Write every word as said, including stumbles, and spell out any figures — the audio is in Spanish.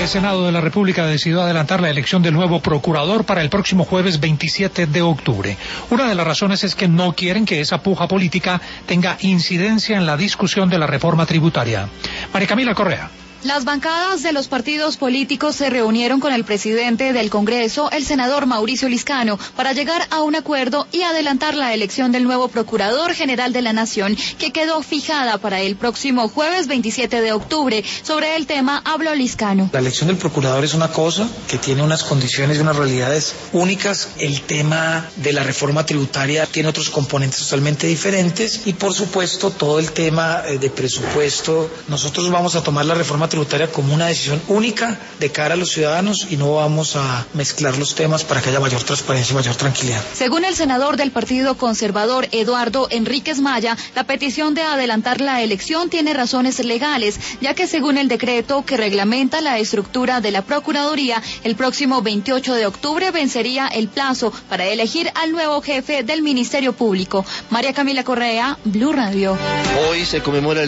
El Senado de la República decidió adelantar la elección del nuevo procurador para el próximo jueves veintisiete de octubre. Una de las razones es que no quieren que esa puja política tenga incidencia en la discusión de la reforma tributaria. María Camila Correa. Las bancadas de los partidos políticos se reunieron con el presidente del Congreso, el senador Mauricio Liscano, para llegar a un acuerdo y adelantar la elección del nuevo Procurador General de la Nación, que quedó fijada para el próximo jueves veintisiete de octubre. Sobre el tema habló Liscano. La elección del procurador es una cosa que tiene unas condiciones y unas realidades únicas. El tema de la reforma tributaria tiene otros componentes totalmente diferentes y, por supuesto, todo el tema de presupuesto. Nosotros vamos a tomar la reforma tributaria como una decisión única de cara a los ciudadanos y no vamos a mezclar los temas para que haya mayor transparencia y mayor tranquilidad. Según el senador del Partido Conservador, Eduardo Enríquez Maya, la petición de adelantar la elección tiene razones legales, ya que según el decreto que reglamenta la estructura de la Procuraduría, el próximo veintiocho de octubre vencería el plazo para elegir al nuevo jefe del Ministerio Público. María Camila Correa, Blue Radio. Hoy se conmemora el